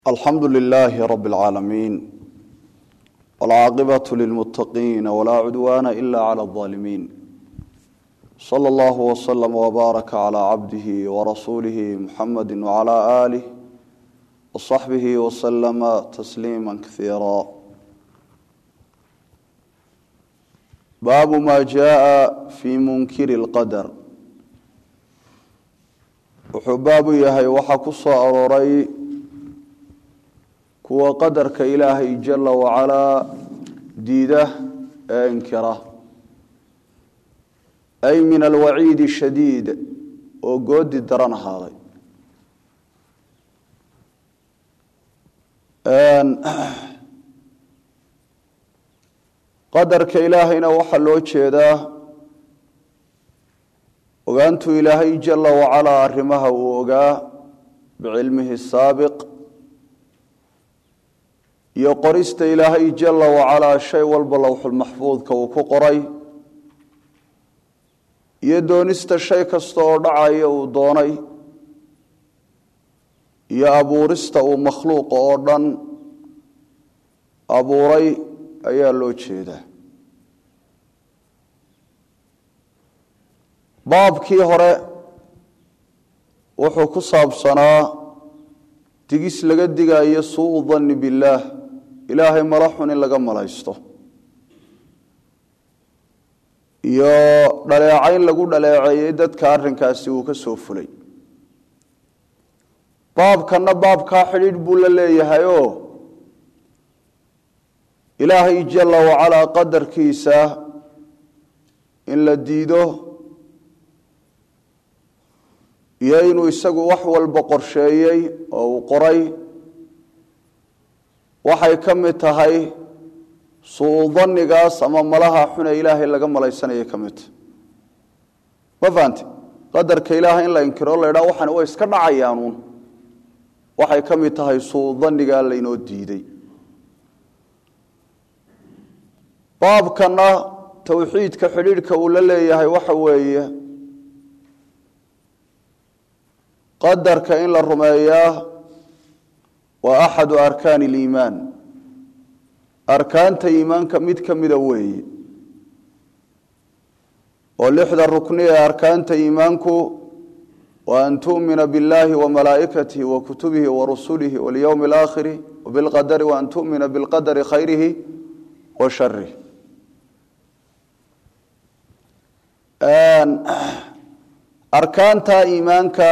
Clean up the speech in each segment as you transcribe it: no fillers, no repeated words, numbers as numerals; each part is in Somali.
الحمد لله رب العالمين والعاقبة للمتقين ولا عدوان إلا على الظالمين صلى الله وسلم وبارك على عبده ورسوله محمد وعلى آله وصحبه وسلم تسليما كثيرا باب ما جاء في منكر القدر وحباب يهي وحكص أروري kuwa qadarka ilaahay jalla wa ala diida inkira ay min alwaciid shadiid oo goodi daran ahaaday qadarka ilaahayna waxa loo jeedaa ogaantu ilaahay jalla wa ala arrimaha uu ogaa biilmihi saabiq iyo qorista ilaahay jalla wa ala shay walba lawxul mahfuudka uu ku qoray iyo doonista shay kasta oo dhacaya uu doonay iyo abuurista uu makhluuq oo dhan abuuray ayaa loo jeedaa baabkii hore wuxuu ku saabsanaa digis laga digayo suu dhanni billaah ilaahay malaxun in laga malaysto iyo dhaleecayn lagu dhaleeceeyay dadka arrinkaasi uu ka soo fulay baabkana baabka xidhiidh buu la leeyahay oo ilaahay jalla wa ala qadarkiisa in la diido iyo inuu isagu wax walba qorsheeyay oo uu qoray waxay ka mid tahay suu dhannigaas ama malaha xuna ilaahay laga malaysanaya ka mid ma fahanti qadarka ilaahay in la inkiro la yidhaa waxaan way iska dhacayaanuun waxay ka mid tahay suu dhannigaa laynoo diiday baabkana tawxiidka xidhiidhka uu la leeyahay waxa weeye qadarka in la rumeeyaa waa axadu arkaani aliimaan arkaanta iimaanka mid ka mida weeye oo lixda rukni ee arkaanta iimaanku waa an tu'mina billaahi wa malaa'ikatihi wa kutubihi wa rusulihi walyowmi alaakhiri wabilqadari wa an tu'mina bilqadari khayrihi wa sharih arkaanta iimaanka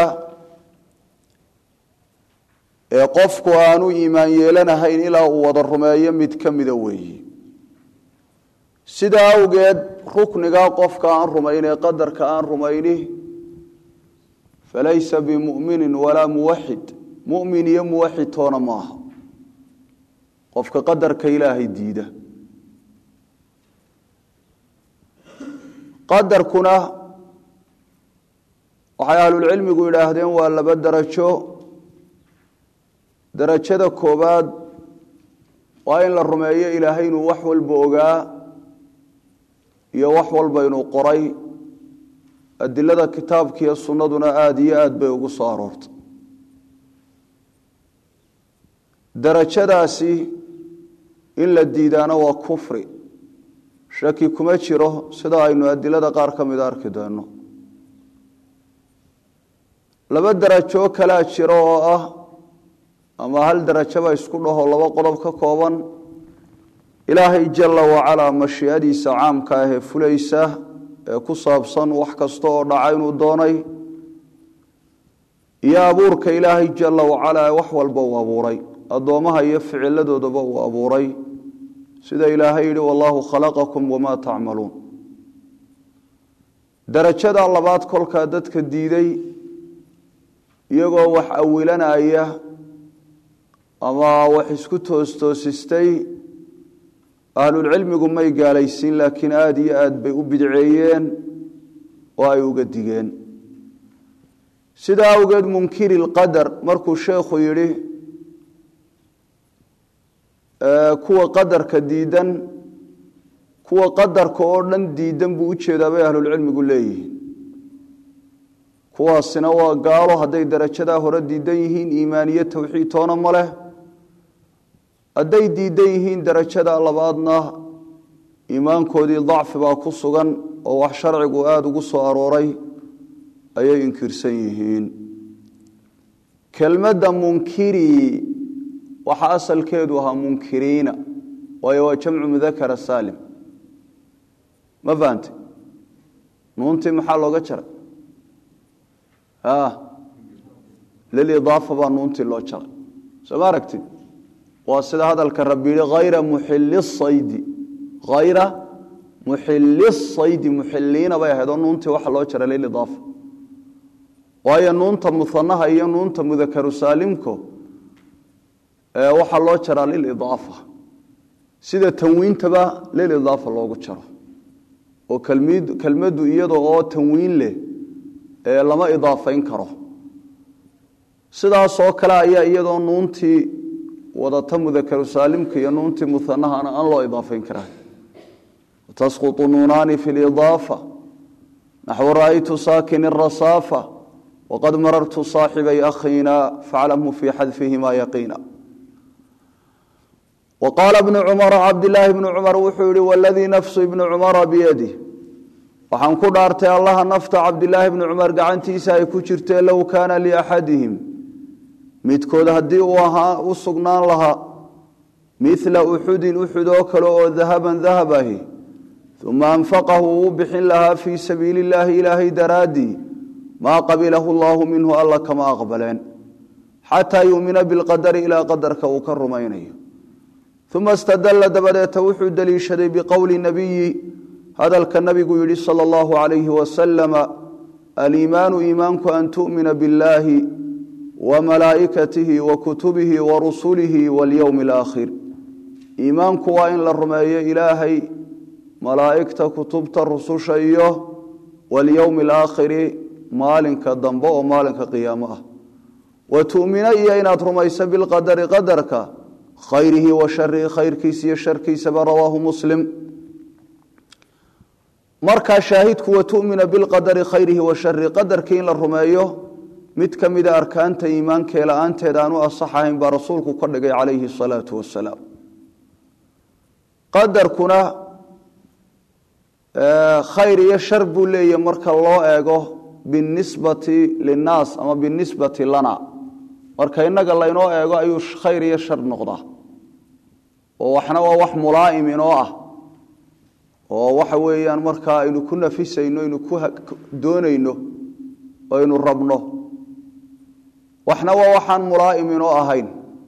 ee qofku aanu iimaan yeelanahayn ilaa uu wada rumeeyo mid ka mida weeye sidaa awgeed rukniga qofka aan rumaynay qadarka aan rumayni falaysa bimu'minin walaa muwaxid mu'min iyo muwaxid toona maaha qofka qadarka ilaahay diida qadarkuna waxay ahlulcilmigu yidhaahdeen waa laba darajo darajada koobaad waa in la rumeeyo ilaahay inuu wax walba ogaa iyo wax walba inuu qoray adilada kitaabka iyo sunnaduna aada iyo aad bay ugu soo aroortay darajadaasi in la diidaana waa kufri shaki kuma jiro sida aynu adilada qaar ka mid arki doono laba darajo kala jiro oo ah ama hal darajaba isku dhaho laba qodob ka kooban ilaahay jalla wa ala mashii'adiisa caamka ah ee fulaysa ee ku saabsan wax kasta oo dhaca inuu doonay iyo abuurka ilaahay jalla wa ala wax walba uu abuuray addoomaha iyo ficiladoodaba uu abuuray sida ilaahay yidhi wallahu khalaqakum wamaa tacmaluun darajada labaad kolkaa dadka diiday iyagoo wax awilanaya ama wax isku toostoosistay ahlulcilmigu may gaalaysiin laakiin aada iyo aad bay u bidceeyeen oo ay uga digeen sidaa awgeed munkiri lqadar markuu sheekhu yidhi kuwa qadarka diidan kuwa qadarka oo dhan diidan buu u jeedaa bay ahlulcilmigu leeyihiin kuwaasina waa gaalo hadday darajadaa hore diidan yihiin iimaaniye tawxiid toona ma leh hadday diidan yihiin darajada labaadna iimaankoodii dacfi baa ku sugan oo wax sharcigu aada ugu soo arooray ayay inkirsan yihiin kelmadda munkiri waxaa asalkeedu ahaa munkiriina waayo waa jamcu mudakara saalim ma fahante nuuntii maxaa looga jaray lilidaafa baa nuuntii loo jaray soo ma aragtid waa sida hadalka rabbi yihi hayra muxili saydi hayra muxili saydi muxiliina bay ahayd oo nuuntii waxa loo jaray lilidaafa waayo nuunta muanaha iyo nuunta mudakaru saalimko waxaa loo jaraa lilidaafa sida tanwiintaba lilidaafa loogu jaro oo kelmaddu iyada oo tanwiin leh lama idaafayn karo sidaasoo kale ayaa iyadoo nuuntii wadata mudakaru saalimka iyo nuuntii muanahana aan loo idaafayn karaa tasqutu nuunaani fi lidaafa naxwu ra'aytu saakin rasaafa waqad marartu saaxibay akhiina faclamhu fii xadfihima yaqiina وqاaل بن cمر cabdاللaahi بن cمر wuxuu yihi wاladii nafsu ibn cمra biyadih waxaan ku dhaartay allaha nafta cabdالlaahi بن cمar gacantiisa ay ku jirtee low kaana لأxadihim midkood haddii uu ahaa u sugnaan lahaa mila uxudin uxud oo kale oo dahaban dahab ahi ثuma anfaqahu uu bixin lahaa fii sabiili الlahi ilaahay daraadii maa qabilahu اllahu minhu alla kama aqbaleen xataa yumina biاlqadri ilaa qadarka uu ka rumaynayo uma istadalla dabadeeta wuxuu deliishaday biqowli nabiyi hadalka nabigu yidhi sala allahu calayhi wasalama aliimaanu iimaanku an tu'mina biاllaahi wa malaa'ikatihi wa kutubihi wa rusulihi walyowmi alaakhir iimaanku waa in la rumeeyo ilaahay malaa'igta kutubta rususha iyo walyowmi alaakhiri maalinka dambe oo maalinka qiyaamo ah wa tu'mina iyo inaad rumayso bilqadari qadarka khayrihi wa sharihi khayrkiisa iyo sharkiisaba rawaahu muslim markaa shaahidku wa tu'mina bilqadari khayrihi wa sharihi qadarkii in la rumeeyo mid ka mida arkaanta iimaankee la-aanteed aan u asaxahayn baa rasuulku ka dhigay calayhi asalaatu wasalaam qadarkuna khayr iyo shar buu leeyahy marka loo eego binisbati linnaas ama binisbati lana marka innaga laynoo eego ayuu khayr iyo shar noqdaa oo waxna waa wax mulaa'im inoo ah oo waxa weeyaan markaa aynu ku nafisayno aynu ku doonayno oo aynu rabno waxna waa waxaan mulaa'im inoo ahayn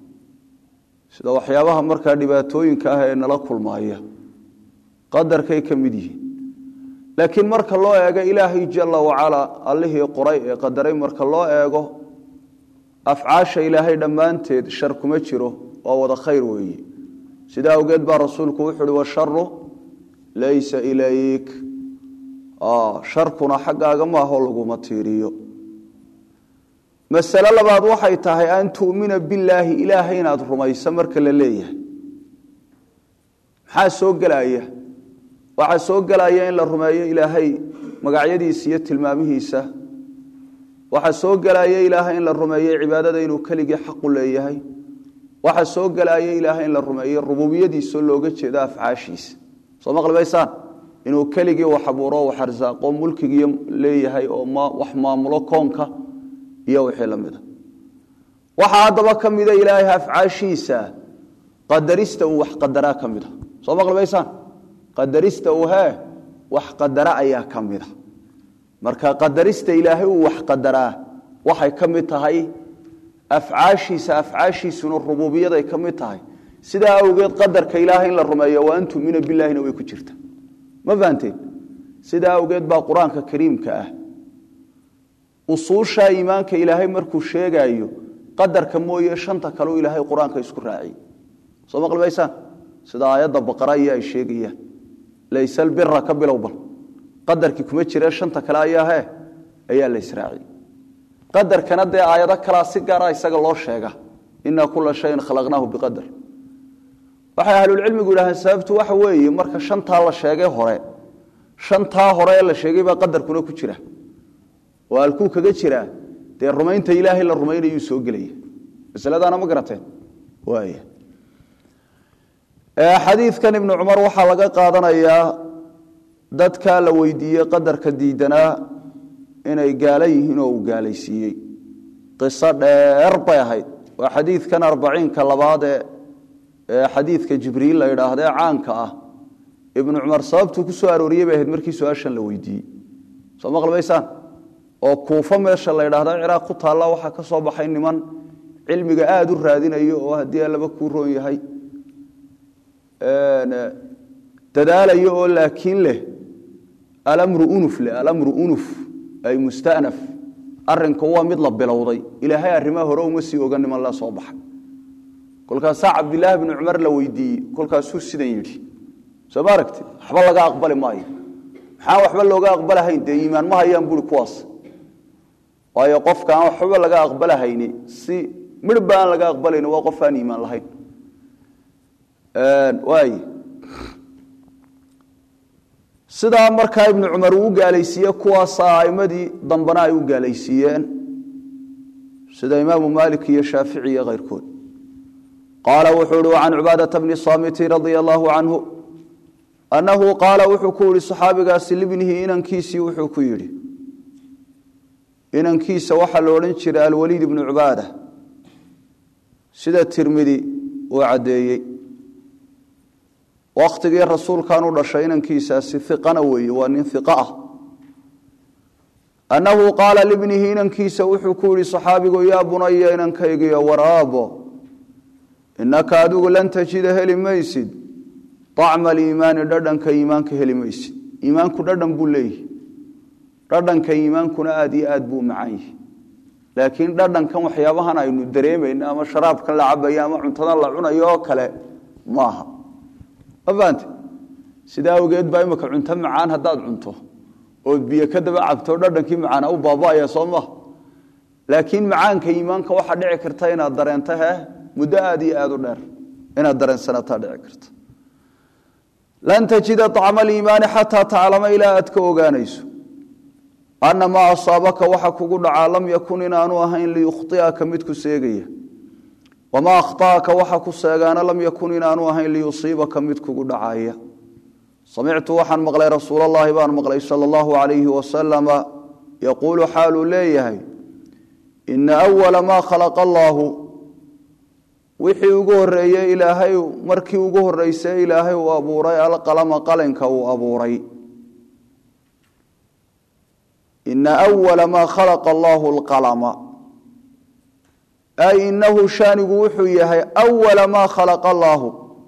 sida waxyaabaha markaa dhibaatooyinka ah ee nala kulmaaya qadarkay ka mid yihiin laakiin marka loo eego ilaahay jalla wacalaa allihii qoray ee qadaray marka loo eego afcaasha ilaahay dhammaanteed shar kuma jiro waa wada khayr weeye sidaa awgeed baa rasuulku wuxu uhi washaru laysa ilayk sharkuna xaggaaga maaho laguma tiiriyo masale labaad waxay tahay an tu'mina billaahi ilaahay inaad rumayso marka la leeyahay maxaa soo gelaya waxaa soo gelaya in la rumeeyo ilaahay magacyadiisa iyo tilmaamihiisa waxaa soo gelaya ilaahay in la rumeeyo cibaadada inuu keligii xaqu leeyahay waxaa soo gelaya ilaahay in la rumeeyo rububiyadiisoo looga jeedo afcaashiisa soo maqlibaysaan inuu keligii wax abuuro wax arsaaqo mulkigii leeyahay oo wax maamulo koonka iyo wixii la mida waxaa haddaba ka mida ilaahay afcaashiisa qadarista uu wax qadaraa ka mida soo maqlibaysaan qadarista uu wax qadara ayaa ka mida marka qadarista ilaahay uu wax qadaraa waxay ka mid tahay afcaashiisuna rububiyaday ka mid tahay sidaa awgeed qadarka ilaahay in la rumeeyo waa an tu'mina billaahina way ku jirta ma fahanteen sidaa awgeed baa qur-aanka kariimka ah usuusha iimaanka ilaahay markuu sheegayo qadarka mooye shanta kaleu ilaahay qur-aanka isku raaciyey soo maqlibaysaan sida aayadda baqara iyo ay sheegayaan laysa albira ka bilowbal qadarkii kuma jira shanta kale ayaa la israaciyey qadarkana dee aayado kalaa si gaara isaga loo sheega inaa kula shayin khalaqnaahu biqadar waxay ahlulcilmigu yidhahdeen sababtu waxa weeye marka shantaa la sheegay hore shantaa hore ee la sheegay baa qadarkuna ku jira oo halkuu kaga jiraa dee rumaynta ilaahay la rumaynayuu soo gelaya masaladaana ma garateen waaya xadiidkan ibnu cumar waxaa laga qaadanayaa dadka la weydiiyey qadarka diidanaa inay gaala yihiin oo uu gaalaysiiyey qiso dheer bay ahayd waa xadiidkan 40ka labaad ee xadiidka jibriil la yidhaahdo ee caanka ah ibnu cumar sababtuu ku soo arooriyey bay ahayd markii su-aashan la weydiiyey soo maqlabaysaan oo kuufa meesha la yidhaahdo ciraaq ku taalla waxaa ka soo baxay niman cilmiga aada u raadinayo oo haddii allaba kuu roon yahay dadaalayo oo laakiin leh alamru unuf ay mustanaf arinku waa mid la bilowday ilaahay arrimaha hore uma sii oga niman la soo baxay kolkaasaa cabdilaahi ibnu cumar la weydiiyey kolkaasuu sidan yidhi soo ma aragtid waxba laga aqbali maayo maxaa waxba looga aqbalahayn dee iimaan ma hayaan buuri kuwaas waayo qofka aan waxba laga aqbalahayni si midhba aan laga aqbalayni waa qof aan iimaan lahayn waay sidaa markaa ibnu cumar uu gaalaysiiyey kuwaasaa aimadii dambana ay u gaalaysiiyeen sida imaamu maalik iyo shaafici iyo keyrkood qaala wuxuu uhi can cubaadata bni saamiti radia allahu canhu annahu qaala wuxuu ku yihi saxaabigaasi libnihi inankiisii wuxuu ku yidhi inankiisa waxaa la odhan jiray alwaliid ibnu cubaada sida tirmidi uu caddeeyey wakhtigii rasuulkan u dhashay inankiisaasi iqana weeye waa nin iqa ah annahu qaala libnihi inankiisa wuxuu ku yihi saxaabigu yaa bunaya inankaygiyo waraabo inaka adigu lan tajida heli maysid طacma aliimaani dhadhanka iimaanka heli maysid iimaanku dhadhan buu leeyahy dhadhanka iimaankuna aad iyo aad buu macaan yahay laakiin dhadhankan waxyaabahan aynu dareemayno ama sharaabkan la cabayo ama cuntadan la cunayo oo kale maaha afaante sidaa awgeed baa imika cunto macaan haddaad cunto ood biyo ka daba cabto dhadhankii macaana u baaba'aya soo maha laakiin macaanka iimaanka waxaa dhici karta inaad dareento muddo aad iyo aad u dheer inaad dareensanataa dhici karta lan tajida طacma aliimaani xataa taclama ilaa aad ka ogaanayso ana maa asaabaka waxa kugu dhacaa lam yakun inaanu ahayn liyukhطi'aka mid ku seegaya wamaa akhطa'aka waxa ku seegaana lam yakun inaanu ahayn liyusiibaka mid kugu dhacaya samictu waxaan maqlay rasuul اllahi baan maqlay salى اllahu عalayhi wasalama yaquulu xaaluu leeyahay ina أwala maa khalaqa allahu wixii ugu horeeyey ilaahay markii ugu horeysay ilaahay uu abuuray alqalama qalinka uu abuuray ina أwala maa khalaqa allahu alqalama ay inahu shaanigu wuxuu yahay أwala maa khalaqa allaahu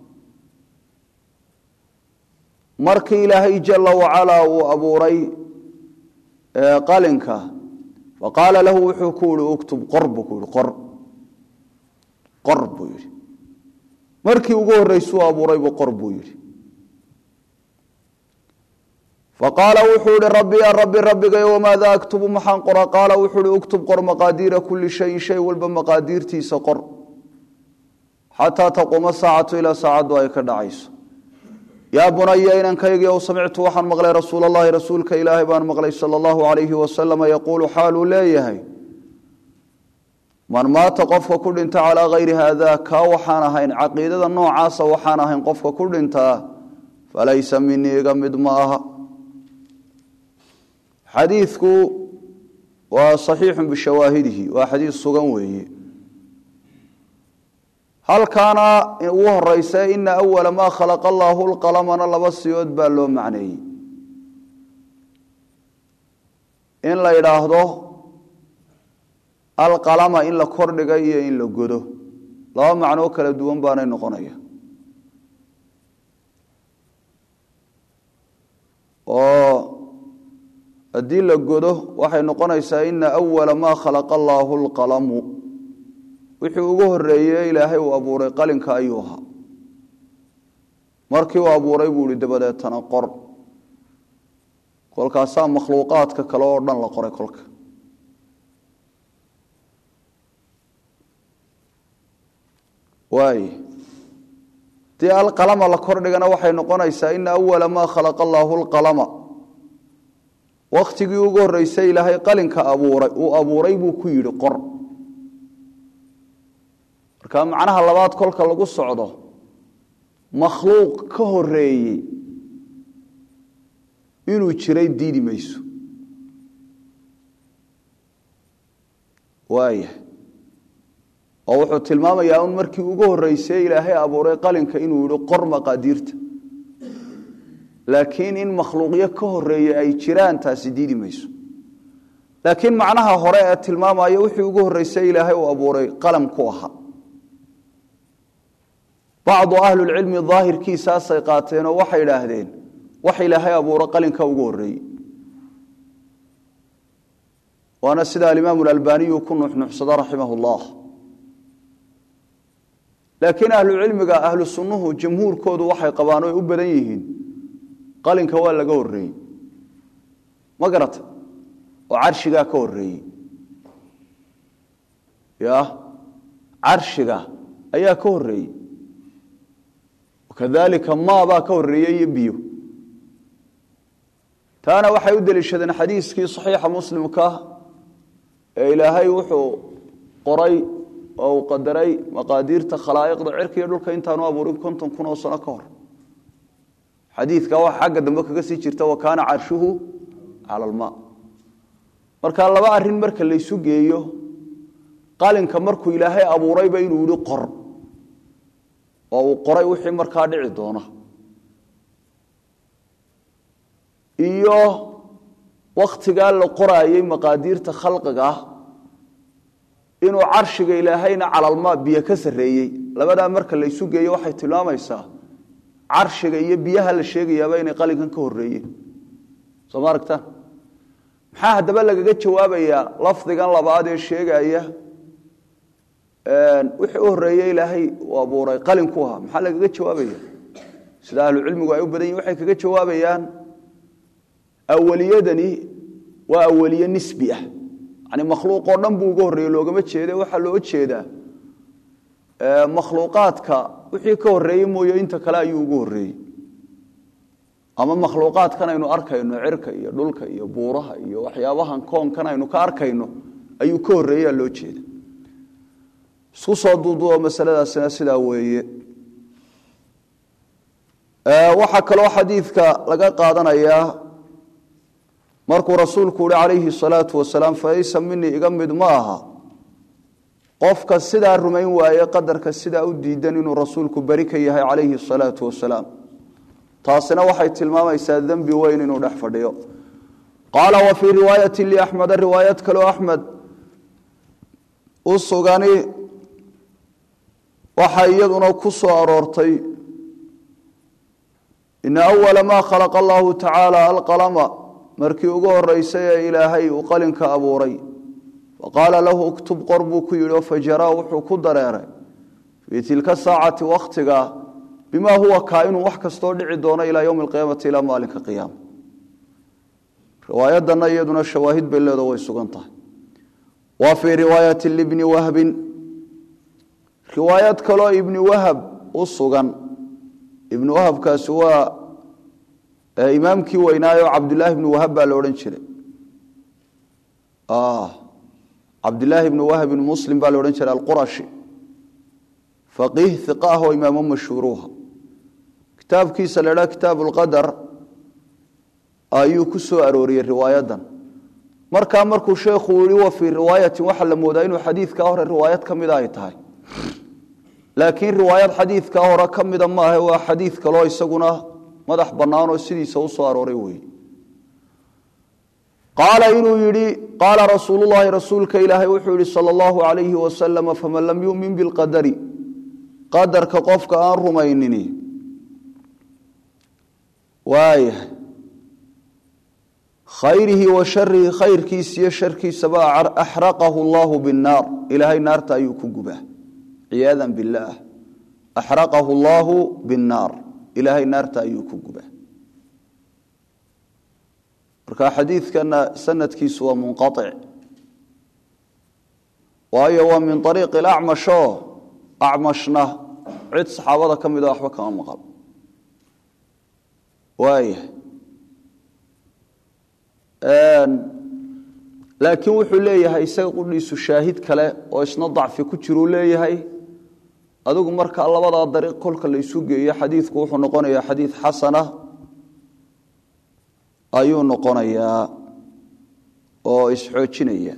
markii ilaahay jala wacalaa uu abuuray qalinka faqaala lahu wuxuu ku yihi uktub qor buu ku yihi qor buu yidhi markii ugu horreysuu abuuraybu qor buu yidhi faqaala wuxuu ihi rabbi ya rabbi rabbigay wamaada aktubu maxaan qora qaala wuxuu ihi uktub qor maqaadiira kulli shayin shay walba maqaadiirtiisa qor xataa taquuma saacatu ilaa saacaddu ay ka dhacayso yaa bunaya inankaygi ow samictu waxaan maqlay rasuul allahi rasuulka ilaahay baan maqlay sala allahu calayhi wasalama yaquulu xaaluu leeyahay man maata qofka ku dhinta calaa hayri haada kaa waxaan ahayn caqiidada noocaasa waxaan ahayn qofka ku dhintaa falaysa minii iga mid ma aha xadiidku waa saxiixun bishawaahidihi waa xadiid sugan weeye halkaana ugu horeysa ina awala maa khalaqa allaahu lqalamana laba siyood baa loo macneeyey in la yidhaahdo alqalama in la kordhiga iyo in la godo laba macnoo kala duwan baanay noqonaya oo haddii la godo waxay noqonaysaa ina awala maa khalaqa allaahu alqalamu wixii ugu horeeyey ilaahay uu abuuray qalinka ayuu ahaa markii uu abuuray buu ihi dabadeetana qor kolkaasaa makhluuqaadka kale oo dhan la qoray kolka waay dii alqalama la kordhigana waxay noqonaysaa ina awala maa khalaqa allaahu alqalama wakhtigii ugu horreysay ilaahay qalinka uu abuuray buu ku yidhi qor marka macnaha labaad kolka lagu socdo makhluuq ka horeeyay inuu jiray diidi mayso waaya oo wuxuu tilmaamayaa in markii ugu horeysay ilaahay abuuray qalinka inuu yiri qor maqaadiirta laakiin in makhluuqyo ka horeeyay ay jiraan taasi diidi mayso laakiin macnaha hore ee tilmaamaya wixii ugu horeysay ilaahay uu abuuray qalam ku aha بعض أهل العلم ظاهر كي ساسي قاتين وحي لهذين وحي لهي أبو رقل كوغوري وأنا سيدا الإمام الألباني يكون نحن رحمه الله لكن أهل العلم أهل السنة جمهور كود وحي قبانو يبديهين قال كوالا قوري ما قرأت وعرشقا كوري يا عرشقا أيا كوري وكذلك ما با كوريي بيو تانا waxay u daliishadeen xadiiskii saxiixa muslimka ee ilaahay wuxuu qoray oo qadaray maqaadiirta khalaa'iqda cirkiga dhulka intaanu abuurin 50 kun oo sano ka hor xadiiska waxa xagga dambe kaga sii jirta wa kaana arshuhu ala alma marka laba arin marka la isu geeyo qalinka markuu ilaahay abuuray ba inuu yiri qor oo qoray wixii markaa dhici doona iyo waqtiga la qoraayay maqaadiirta khalqiga inuu arshiga ilaahayna calalma biyo ka sareeyay labada marka la isu geeyo waxay tilmaamaysaa arshiga iyo biyaha la sheegayaaba inay qalinkan ka horeeyeen soo maaragta maxaa hadaba lagaga jawaabayaa lafdigan labaad ee sheegaya wixii horeeyay ilaahay waa abuuray qalin ku aha maxaa lagaga jawaabaya sida ahlu cilmigu ay u badan yihiin waxay kaga jawaabayaan awaliyadani waa awaliye nisbi ah yani makhluuq oo dhan buu uga horeeyay loogama jeedo waxa loo jeedaa makhluuqaadka wixii ka horeeyay mooyo inta kale ayuu uga horeeyay ama makhluuqaadkan aynu arkayno cirka iyo dhulka iyo buuraha iyo waxyaabahan koonkan aynu ka arkayno ayuu ka horeeyay loo jeedaa isku soo duuduo masaladaasina sidaa weeye waxa kaloo xadiidka laga qaadanayaa markuu rasuulku yiri calayhi salaatu wasalaam faaysa minni iga mid ma aha qofka sidaa rumayn waaye qadarka sidaa u diidan inuu rasuulku bari ka yahay calayhi salaatu wasalaam taasina waxay tilmaamaysaa dambi weyn inuu dhex fadhiyo qaala wa fii riwaayati li axmed riwaayat kaloo axmed usugani waxa iyaduna ku soo aroortay in awwala ma khalaqa Allahu ta'ala al-qalama markii ugu horeysay ilaahay uu qalinka abuuray waqala lahu uktub qarbu ku yiro fajara wuxuu ku dareeray fi tilka saacati waqtiga bima huwa kaa'in wax kasto dhici doona ila yawm al-qiyamati ila maalinka qiyam riwaayadana iyaduna shawaahid beelada way sugan tahay wa fi riwaayati ibn wahb riwaayad kale ibn wahab usugan ibn wahab kaas waa imaamkii weynaayo abdullah ibn wahab baa la oran jiray abdullah ibn wahab ibn muslim baa la oran jiray al-qurashi faqih thiqah wa imam mashhuruha kitabkiisa la kitab al-qadar ayuu ku soo arooriyay riwaayadan markuu sheekhu yiri wa fi riwaayati waxa la moodaa inuu xadiiska hore riwaayad kamid ay tahay laakiin riwaayad xadiiska hore kamida ma aha waa xadiis kale oo isaguna madax banaan oo sidiisa u soo arooray weey qaala inuu yiri qaala rasuulullaahi rasuulka ilaahay wuxuu yiri sallallahu alayhi wa sallam faman lam yu'min bil qadari qadarka qofka aan rumaynini waaya khayrihi wa sharrihi khayrkiisa iyo sharkiisa ba ahraqahu Allah bin nar ilaahay naarta ayuu ku gubaa عياذا بالله أحرقه الله بالنار إلهي نارتا أيوكو مركا حديث كان سند كيسوا منقطع وهي من طريق الأعمش أعمشنا عد صحابة كم إذا أحبك أمقب وهي laakiin wuxuu leeyahay isaga qudhiisu shaahid kale oo isna dacfi ku jiro leeyahay adigu marka labada dariiq kolka la isu geeyo xadiidku wuxuu noqonayaa xadiid xasana ayuu noqonayaa oo isxoojinaya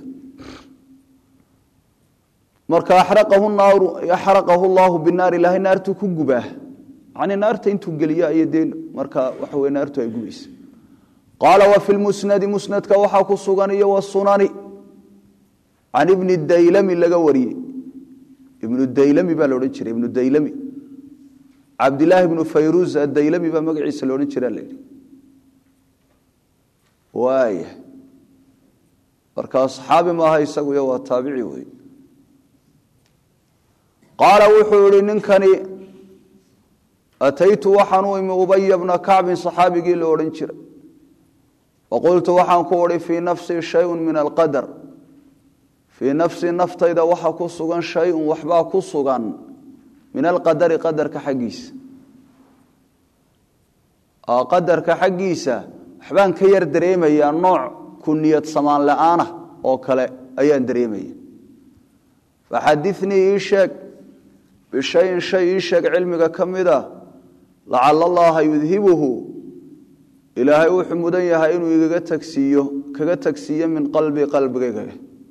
marka axraqahu Allahu binnaar ilaahay naartu ku gubaa yani naarta intuu geliyo ayadeen marka waxa weey naartu ay gubaysaa qaala wa fil musnad musnadka waxa ku sugan iyo wasunani an ibn daylami laga wariyay ibn daylami baa loo jiray ibn daylami abdullah ibn fayruz ad-daylami baa magaciisa loo jiray leeyahay waaya marka saxaabi ma aha isagu iyo waa taabici weey qaala wuxuu yiri ninkani ataytu waxanu imi ubay ibn ka'b saxaabigi loo oran jiray waqultu waxaan ku wari fi nafsi shay'un min al-qadar في نفسي نفتيدا waxa ku sugan shay waxba ku sugan min alqadar qadarka xaqiisa qadarka xaqiisa waxbaan ka yar dareemaya nooc ku niyad samaan la'aana oo kale ayaan dareemaya فحدثني شيء بشيء شيء علمك kamida لعل الله يذهبه إلهي وحمدن yahay inuu kaga tagsiyo min qalbigayga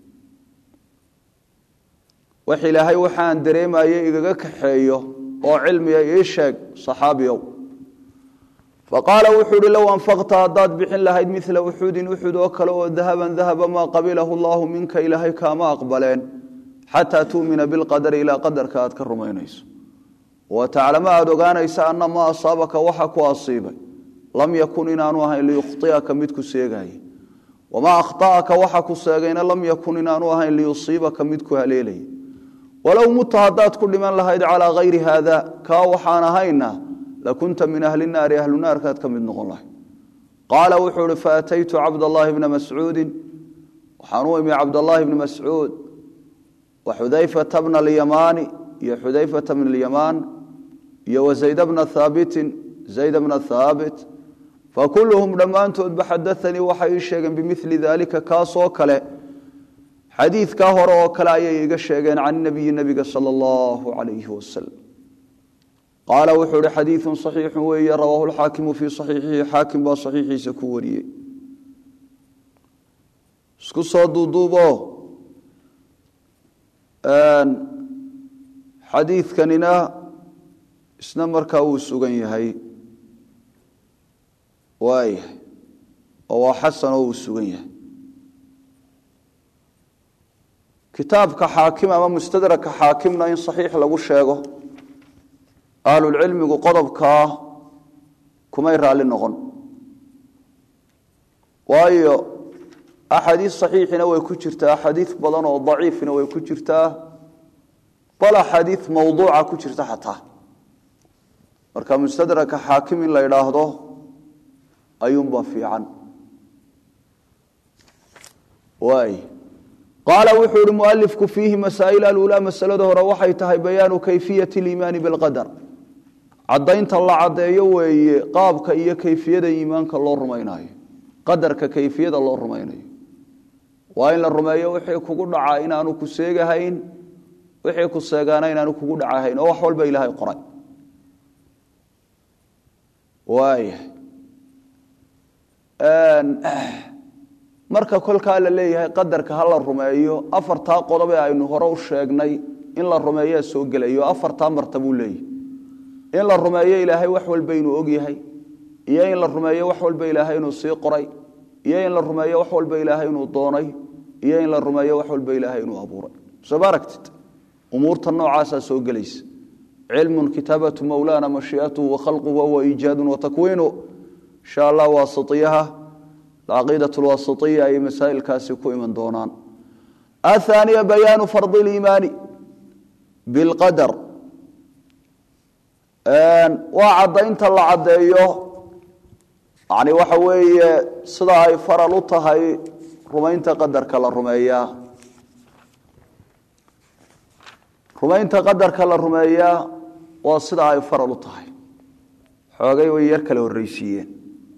وحي لهي وحان دريمايي igaga kaxeeyo oo cilmiga ii sheeg saxaabiyow faqala wuxuu law anfaqta dad bixin lahayd mithla uhudin uhud oo kale oo dhahaba ma qabilahu Allah minka ilahay kama aqbaleen hatta tu'mina bil qadari ila qadarka aad ka rumaynayso wa ta'lama aad ogaanaysa anna ma asaabaka waxa ku asiibay lam yakun inaanu ahayn li yukhtiaka mid ku seegay wama akhtaaka waxa ku seegayna lam yakun inaanu ahayn li yusiibaka mid ku haleelay ولو متهدات كل من لهيد على غير هذا كاوحانا هينا لكنت من أهل النار أهل النار كانت كم من الله قال وحول فأتيت عبد الله بن مسعود وحنومي عبد الله بن مسعود وحذيفة بن اليمان يا حذيفة بن اليمان يا وزيد بن ثابت زيد بن ثابت فكلهم لما أنتم بحدثني وحي شيئا بمثل ذلك كاسو كله حديث كهر وكلا ييغا شيغان عن النبي صلى الله عليه وسلم قال وحور حديث صحيح وهي رواه الحاكم في صحيحه حاكم بصحيحه سكوري اسكو صدودوبو ان حديث كاننا اسنا marka uu sugan yahay way oo xasan uu sugan yahay كتابك حاكم أما مستدرك حاكمنا إن صحيح لغو شيغو أهل العلم قضبك كما يرى للنغن وأي أحاديث صحيح نوي كجرتا أحاديث بلان وضعيف نوي كجرتا بلا حديث موضوع كجرتا حتى مركا مستدرك حاكم لا يراهدو أيوم بفي عن وأي قال وحور مؤلفك فيه مسائل الأولى مسألة روحي تهي بيان كيفية الإيمان بالقدر عدين الله عديه وقابك إيا كيفية إيمانك الله الرميناي قدرك كيفية الله الرميناي وإن الرمية وحي كقول عائن أنو كسيغهين وحي كسيغانين أنو كقول عائن وحول بإلهي قرآن marka kolka la leeyahay qadarka hal la rumeeyo afarta qodob ee aynu hore u sheegnay in la rumeeyo soo galayo afarta martaba leeyahay in la rumeeyo ilaahay wax walba inuu og yahay iyo in la rumeeyo wax walba ilaahay inuu sii qoray iyo in la rumeeyo wax walba ilaahay inuu doonay iyo in la rumeeyo wax walba ilaahay inuu abuuray sabaraktit umurta noocaas soo galaysa علم كتابة مولانا مشيئته وخلقه وإيجاد وتكوينه إن شاء الله واسطيها العقيدة الواسطية أي مسائل كاسكو من دونان الثانية بيان فرض الإيمان بالقدر وعدين طلع عديه يعني وحوي صداي فرلطها رمين تقدر كلا رمية رمين تقدر كلا رمية وصداي فرلطها حاجة ويرك له الرئيسيين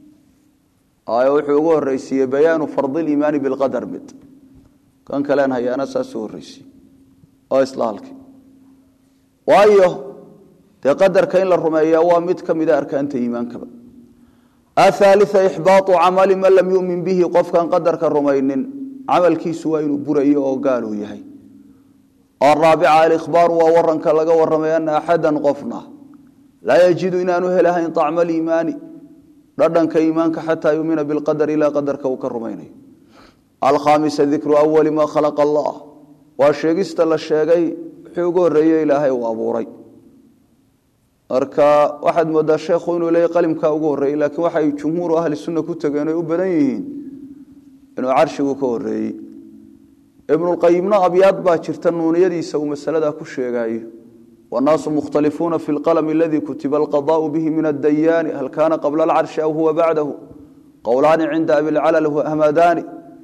وحوي الرئيسية بيان فرض الإيمان بالقدر بد كان كلام هي أنا ساسو الرئيسي إصلاحك waayo dee qadarka in la rumeeyaa waa mid ka mid a arkaanta iimaankaba athalitha ixbaatu camali man lam yu'min bihi qofkan qadarka rumaynin camalkiisu waa inuu burayo oo gaal uu yahay الرابعة الإخبار وورنك لغا ورمي أن أحدا قفنا لا يجد إن أنه لهين طعم الإيمان ردن كإيمانك حتى يؤمن بالقدر إلى قدرك وكرميني الخامسة ذكر أول ما خلق الله والشيقست للشيقي حيقو الرئي إلهي وأبوري أركا واحد مدى الشيخون إليه قلم كأقو الرئي لكن واحد جمهور أهل السنة كتغيني وبنيهين إنه عرشه كو الرئي ابن القيم أبيات باكر تنونيدي سو مسألة كشيغاي والناس مختلفون في القلم الذي كتب القضاء به من الديان هل كان قبل العرش أو هو بعده قولان عند أبي العلل همدان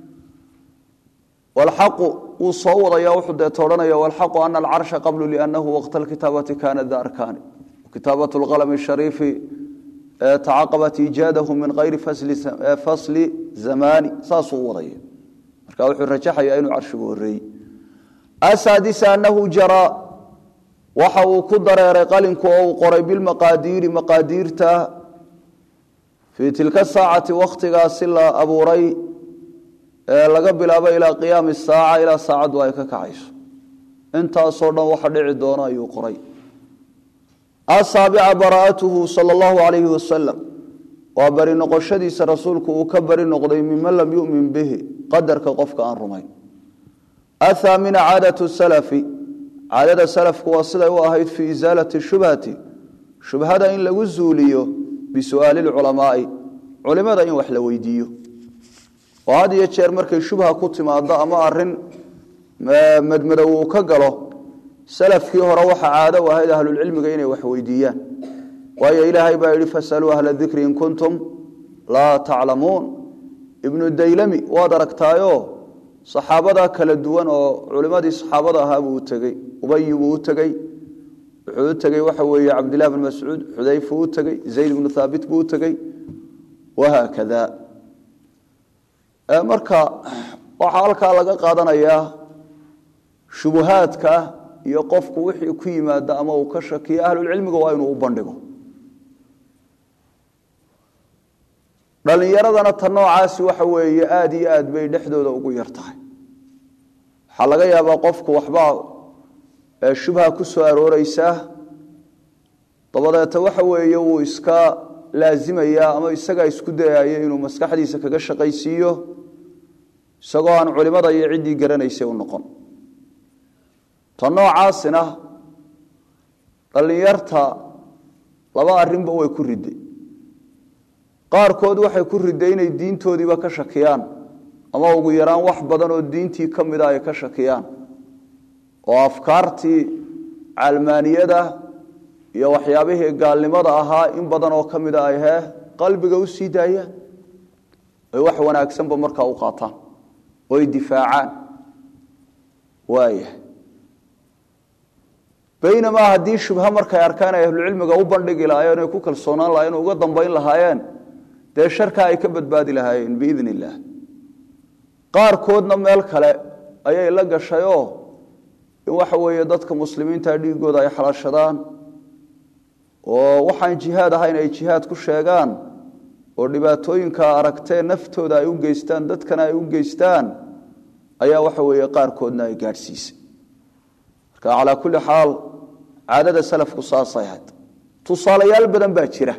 والحق وصور يا وحد تورنا والحق أن العرش قبل لأنه وقت الكتابة كان ذا أركان وكتابة القلم الشريف تعاقبت إيجاده من غير فصل زمان صوري marka wuxuu rajaxayaa inuu arshigu horeeyay asadisa annahu jara waxa uu ku dareeray qalinku oo uu qoray bil maqaadirta fi tilka saacati waqtigaas la abuuray laga bilaabo ila qiyaam saaca ila saacad way ka kacayso intaas oo dhan waxa dhici doona ayuu qoray asabi'a bara'atuhu sallallahu alayhi wasallam wa bari noqoshadiisa rasuulku uu ka bari noqday mimman lam yu'min bihi qadarka qofka aan rumayn athamina aadatu salafi aadada salafku waa sida uu ahayd fi izalati shubhati shubhada in lagu zuuliyo bi su'aal ulamaai culimada in wax la weydiiyo oo hadiye jeer markay shubha ku timaado ama arin madmadow ka galo salafkii hore waxa aada u ahayd ahlul cilmiga inay wax weydiiyaan waayo ilaahay baa yiri fasalu ahla dhikri in kuntum la ta'lamun ibn daylami waa daragtaayo saxaabada kala duwan oo culimadii saxaabada ahaa buu tagay ubay buu tagay wuxuu tagay waxa weeye abdullah ibn mas'ud hudayfa buu tagay zayd ibn thabit buu tagay وهكذا marka waxa halka laga qaadanayaa shubuhaadka iyo qofku wixii ku yimaada ama uu ka shakiyo ahlul cilmiga waa inuu u bandhigo dhalinyaradana tan noocaasi waxa weeye aad iyo aad bay dhexdooda ugu yartahay waxa laga yaabaa qofku waxba shubha ku soo arooraysa dabadeed waxa weeye uu iska laazimaya ama isaga isku dayayo inuu maskaxdiisa kaga shaqaysiiyo isagoo aan culimada iyo cidii garanaysay u noqon tan noocaasina dhalinyarta laba arrinba way ku riday qaarkood waxay ku riday inay diintoodiiba ka shakiyaan ama ugu yaraan wax badan oo diintii kamid ah ay ka shakiyaan oo afkaartii calmaaniyada iyo waxyaabihii gaalnimada ahaa in badan oo kamid ah ay qalbiga u sii daayaan ay wax wanaagsan ba markaa u qaataan oo ay difaacaan waayahay بينما هذه شبهه markay arkaan ay ahlul cilmiga u bandhigi lahaayeen ay ku kalsoonaan lahaayeen uga dambeyn lahaayeen de sharka ay ka badbaadi lahaayeen biidin illah qaar koodna meel kale ayay la gashayo in waxa weeye dadka muslimiinta dhigooda ay xalaashadaan oo waxaan jihaad ahayn ay jihaad ku sheegaan oo dhibaatooyinka aragtay naftooda ay u geystaan dadkana ay u geystaan ayaa waxa weeye qaar koodna ay gaarsiisay marka ala kulli xaal عادة سلف قصاصيات تصاليال بدن باجرة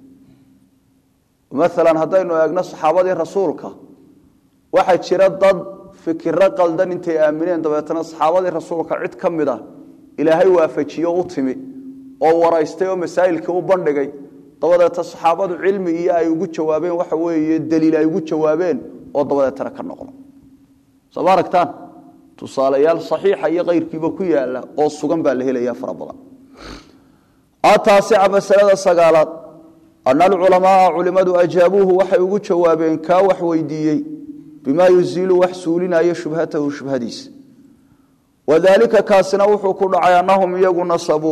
مثلا هدينو اغنا صحابه رسولك waxay jira dad fikir qaldan intay aamineen dabeetana saxaabada rasuulka cid kamida ilaahay waafajiyo u timi oo waraystay oo masaa'ilka u bandhigay dabadeeta saxaabadu cilmi iyo ay ugu jawaabeen waxa weeye daliil ay ugu jawaabeen oo dabadeeta ka noqdo sabaaragtaan tusaalayaal saxiixa iyo qeyrkiiba ku yaala oo sugan baa la helayaa farabadan ataasica masalada sagaalaad أن العلماء علماء أجابوه وحي ugu jawaabeen ka wax weydiiyay bima yuzilu wahsulina ay shubhatahu shubhadis wadaalika kaasina wuxuu ku dhacay annahum iyagu nasabu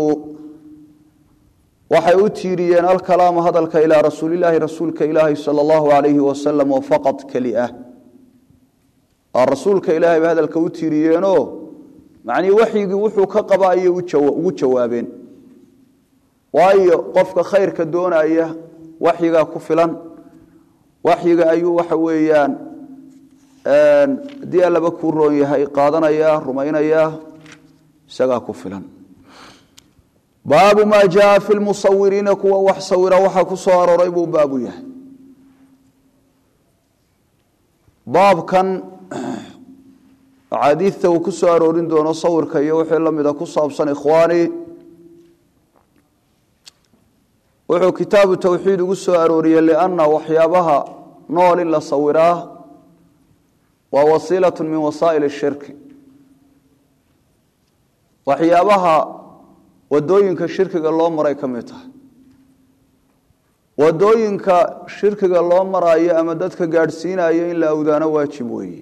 waxay u tiiriyeen al kalaam hadalka ila rasuulillahi rasuulka ilaahi sallallahu alayhi wa sallam faqat kaliya rasuulka ilaahi hadalka u tiiriyeeno معني وحيي وحو كقبا اي ugu jawaabeen waayo qofka khayrka doonaya waxyiga ku filan waxyiga ayuu waxa weeyaan dii laba ku roon yahay qaadanaya rumaynaya isaga ku filan baabu ma jaa fi almusawwirin kuwa wax sawira waxa ku soo aroray buu baabu yahay baabkan حديثه وكسو أرورين دون صور كي يوحي لم إذا كسو أبصن إخواني وحو كتاب التوحيد وكسو أروريا لأن وحيابها نور إلا صوراه ووسيلة من وسائل الشرك وحيابها ودوينك الشرك الله مرأي كميته ودوينك الشرك الله مرأي أمددك قارسين أي إلا أودانا واجبوه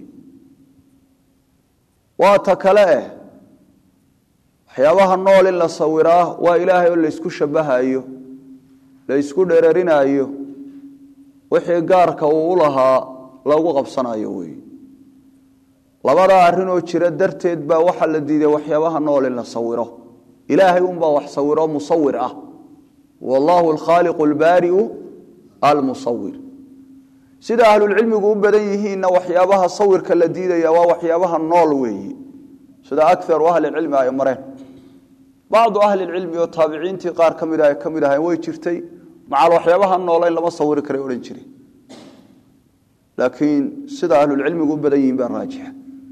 واتكله waxyaabaha nool in la sawiraa waa ilaahay oo la isku shabahayo la isku dheerarinayo wixii gaarka uu lahaa lagu qabsanayo way labada arin oo jira darteed baa waxa la diiday waxyaabaha nool in la sawiro ilaahay un baa wax sawiro musawir ah wallahu al-khaliq al-bari' al-musawwir sida ahlul cilmigu u badan yihiin waxyaabaha sawirka la diidaya waa waxyaabaha nool weey sida akthar ahli ilmi ay mareen baad ahli ilmi oo tabiiciinti qaar kamid ah way jirtay macal waxyaabaha nool lama sawiri karo oran jiray laakiin sida ahlul cilmigu u badan yihiin baa raajix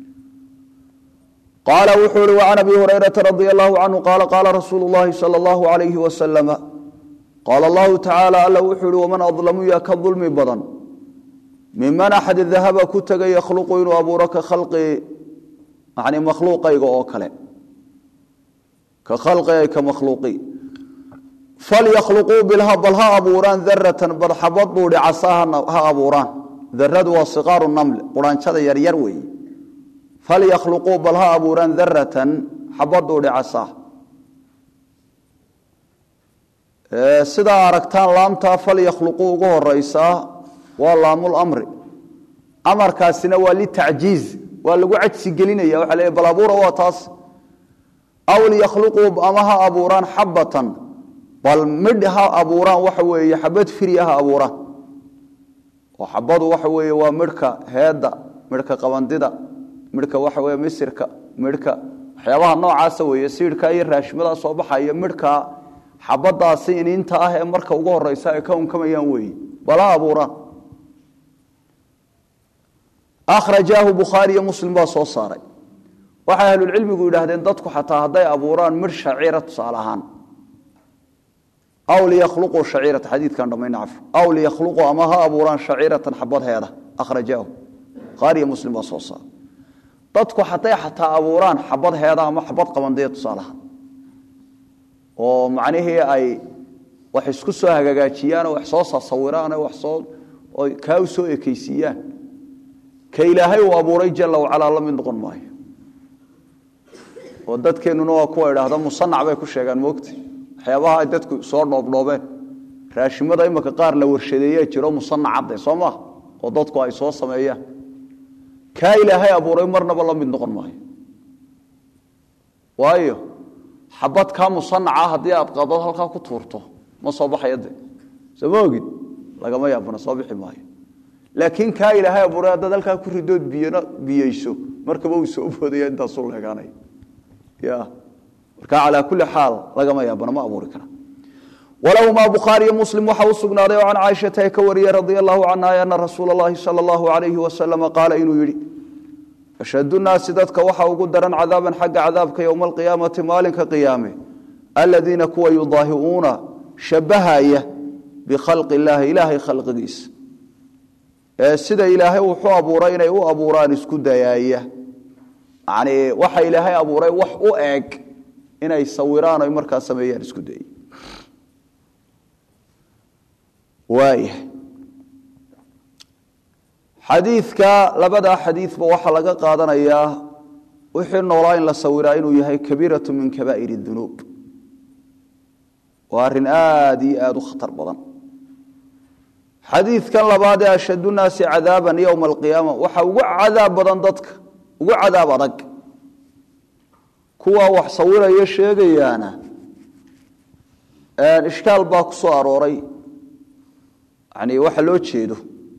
قال وحور وعن ابي هريره رضي الله عنه قال رسول الله صلى الله عليه وسلم قال الله تعالى الا وحور ومن اظلم يا كظلم بدن ممن أحد الذهب كتغ يخلق إنه أبورك خلقي يعني مخلوقي أو كله كخلقي كمخلوقي فليخلقوا بالها أبوران ذرة بل حبطوا لعصاها أبوران ذرة وصغار النمل قرآن شذا يروي فليخلقوا بالها أبوران ذرة حبطوا لعصاها سدا أركتان لامتا فليخلقوا قوه الرئيسة والله الأمر أمر كاسنا وللتعجيز ولو عجز قلينيا وحليه بلابورة وطاس أو ليخلقوا بأمها أبوران حبة بل مدها أبوران وحوي حبت فريها أبوران وحبض وحوي ومركة هذا مركة قوانددا مركة وحوي مسركة مركة حيوان نوع عسوي يصير كاي راشمدا صباحا هي مركة حبضها سين انت مركة وقوه الرئيسة كون كما ينوي بلا أبوران أخرجاه بخاري ومسلم بصو صاري وحال العلم يقول هذين ضدك حتى هداي أبوران مر شعيرة صالحان أو ليخلقوا شعيرة حديث كان ما ينعرف أو ليخلقوا أمها أبوران شعيرة حبض هذا أخرجاه بخاري ومسلم بصو صار ضدك حتى أبوران حبض هذا ما حبض قواندية صالحان ومعنيه أي وحسكسوا هجاجيان وإحصاص صوران وإحصاص وكاوسو إكيسيان كإلهي وأبو رجل وعلى الله من دقن ماي ودتك إنه نوع كوير هذا مصنع بيكو شيئا موقت حيابها دتك صار نوبلوبين راشمة دايما كقار لو الشدية ترى مصنع عبد صماه ودتك أي صوص سماية كإلهي أبو رجل مرنا بالله من دقن ماي وايو حبات كام مصنعة هدي أبقاضها هلقا كتورته ما صباح يدي سموجد لقى ما يبنا صباح ماي لكن كا إلهي أبو رجل ذلك كردود بييسو مركبه وسوبه أنت صلى كاني يا كا على كل حال لقى ما يبنا ما أبو رجل ولو ما بخاري ومسلم وحوصنا عن عائشة كورية رضي الله عنها أن رسول الله صلى الله عليه وسلم قال إنه يري أشد الناس ذاتك وحا وقدرا عذابا حق عذابك يوم القيامة مالك قيامه الذين كوا يضاهئون شبهاية بخلق الله إلهي خلق ديس سيدا إلهي وحو أبورين أو أبوران اسكو داياية يعني وحا إلهي أبورين وحو أك إنا يصوران ويمركا سميان اسكو داياية وايه حديثك لبدا حديث بوحا لغا قادنايا وحي نولا ان لا سويرا انو يحيى كبيره من كبائر الذنوب وارن ادي خطر بدن حديث كان لباد اشد الناس عذابا يوم القيامه وحا عذاب بدن ددك عذاب ادق kuwa wax sawiraya sheegayana ishkaal baa ku soo arooray yani waxa loo jeedo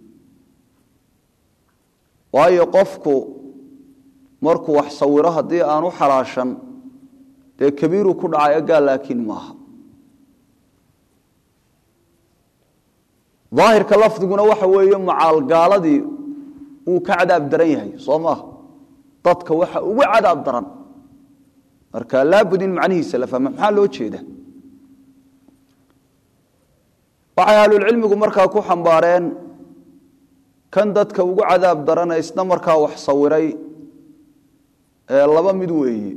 waayo qofku markuu wax sawiro hadii aanu xalaashan dee kabiiru ku dhacay gaal laakiin maaha ظاهرka lafdiguna waxa weeye macaal gaaladii uu ka cadaab daran yahay Soomaa dadka waxa ugu cadaab daran marka la budin macnihiisa la fahmo maxaa loo jeeda waxa ahlul cilmigu marka ku xambaareen kan dadka ugu cadaab daran isna marka wax sawiray laba mid weeye